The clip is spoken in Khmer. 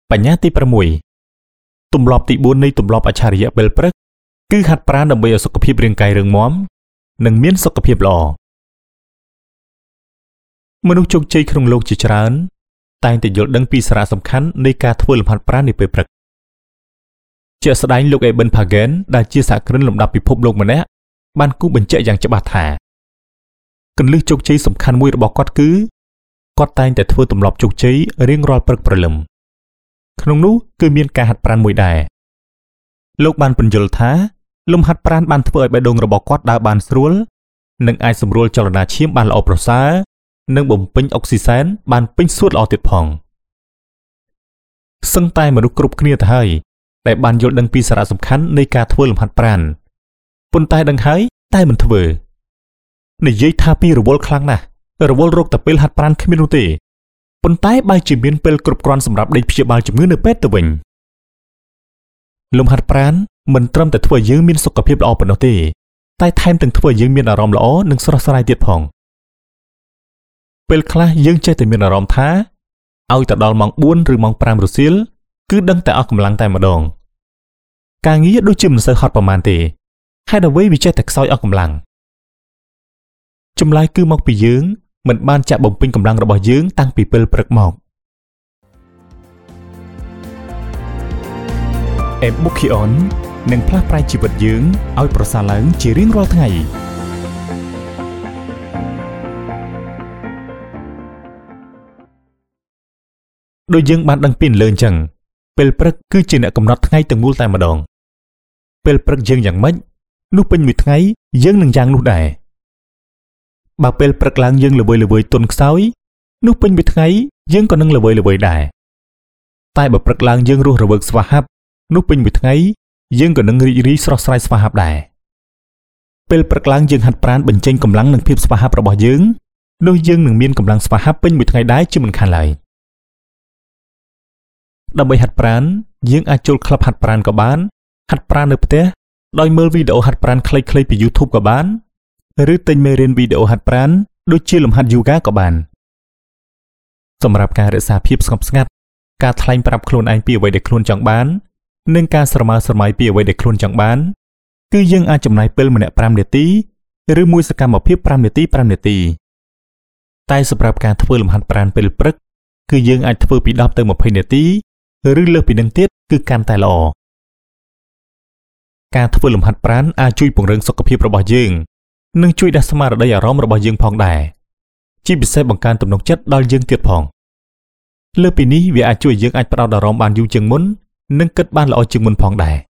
បញ្ញាទី6ទម្លាប់ទី4នៃទម្លាប់អច្ឆរិយៈពេលព្រឹកគឺហាត់ប្រាណដើម្បីឲ្យសុខភាពរាងកាយរឹងមាំនិងមានសុខភាពល្អមនុស្សជោគជ័យក្នុងលោកជាច្រើនតែងតែយល់ដឹងពីសារៈសំខាន់នៃការធ្វើលំហាត់ប្រាណនាពេលព្រឹកជាក់ស្ដែងលោក Eben Pagan ដែលជាសហគ្រិនលំដាប់ពិភពលោកម្នាក់បានគូបញ្ជាក់យ៉ាងច្បាស់ថាគន្លឹះជោគជ័យសំខាន់មួយរបស់គាត់គឺគាត់តែងតែធ្វើទម្លាប់ជោគជ័យរៀងរាល់ព្រឹកព្រលឹមក្នុងនោះគឺមានការហាត់ប្រាណមួយដែរលោកបានពន្យល់ថាលំហាត់ប្រាណបានធ្វើឲ្យបេះដូងរបស់គាត់ដើរបានស្រួលនិងអាចសម្រួលចលនាឈាមបានល្អប្រសើរនិងបំពេញអុកស៊ីសែនបានពេញសួតល្អទៀតផងសឹងតែមនុស្សគ្រប់គ្នាទៅហើយដែលបានយល់ដឹងពីសារៈសំខាន់នៃការធ្វើលំហាត់ប្រាណប៉ុន្តែដឹងហើយតែមិនធ្វើនិយាយថាពីរវល់ខ្លាំងណាស់រវល់រោគតែពេលហាត់ប្រាណគ្មាននោះទេប៉ុន្តែបើជាមានពេលគ្រប់គ្រាន់សម្រាប់ដេកព្យាបាលជំងឺនៅពេទ្យទៅវិញលំហាត់ប្រាណមិនត្រឹមតែធ្វើឲ្យយើងមានសុខភាពល្អប៉ុណ្ណោះទេតែថែមទាំងធ្វើឲ្យយើងមានអារម្មណ៍ល្អនិងស្រស់ស្រាយទៀតផងពេលខ្លះយើងចេះតែមានអារម្មណ៍ថាឲ្យទៅដល់ម៉ោង4ឬម៉ោង5រសៀលគឺដឹងតែអស់កម្លាំងតែម្ដងការងារដូចជាមិនសូវហត់ប្រមាណទេហេតុអ្វីវាចេះតែខ្សោយអស់កម្លាំងចម្លើយគឺមកពីយើងមិនបានចាក់បំពេញកម្លាំងរបស់យើងតាំងពីពេលព្រឹកមកEbukion នឹងផ្លាស់ប្រែជីវិតយើងឲ្យប្រសើរឡើងជារៀងរាល់ថ្ងៃដោយយើងបានដឹងពីលើអញ្ចឹងពេលព្រឹកគឺជាអ្នកកំណត់ថ្ងៃទាំងមូលតែម្ដងពេលព្រឹកយើងយ៉ាងម៉េចនោះពេញមួយថ្ងៃយើងនឹងយ៉ាងនោះដែរបើពេលព្រឹកឡើងយើងល្វើយទន់ខ្សោយនោះពេញមួយថ្ងៃយើងក៏នឹងល្វើយដែរតែបើព្រឹកឡើងយើងរស់រវើកស្វាហាប់នោះពេញមួយថ្ងៃយើងក៏នឹងរីករាយស្រស់ស្រាយស្វាហាប់ដែរពេលព្រឹកឡើងយើងហាត់ប្រាណបញ្ចេញកម្លាំងនិងភាពស្វាហាប់របស់យើងនោះយើងនឹងមានកម្លាំងស្វាហាប់ពេញមួយថ្ងៃដែរជាមិនខានឡើយដើម្បីហាត់ប្រាណយើងអាចចូលក្លឹបហាត់ប្រាណក៏បានហាត់ប្រាណនៅផ្ទះដោយមើលវីដេអូហាត់ប្រាណខ្លីៗពី YouTube ក៏បានឬទិញមេរៀនវីដេអូហាត់ប្រាណដូចជាលំហាត់យូហ្គាក៏បានសម្រាប់ការរក្សាភាពស្ងប់ស្ងាត់ការថ្លែងប្រាប់ខ្លួនឯងពីអ្វីដែលខ្លួនចង់បាននិងការស្រមើស្រមៃពីអ្វីដែលខ្លួនចង់បានគឺយើងអាចចំណាយពេលម្នាក់5នាទីឬមួយសកម្មភាព5នាទីតែសម្រាប់ការធ្វើលំហាត់ប្រាណពេលព្រឹកគឺយើងអាចធ្វើពី10ទៅ20នាទីឬលើសពីនឹងទៀតគឺកាន់តែល្អការធ្វើលំហាត់ប្រាណអាចជួយពង្រឹងសុខភាពរបស់យើងនិងជួយដាស់ស្មារតីអារម្មណ៍របស់យើងផងដែរជាពិសេសបង្កើនទំនុកចិត្តដល់យើងទៀតផងលើពីនេះវាអាចជួយយើងអាចផ្ដោតអារម្មណ៍បានយូរជាងមុននិងគិតបានល្អជាងមុនផងដែរ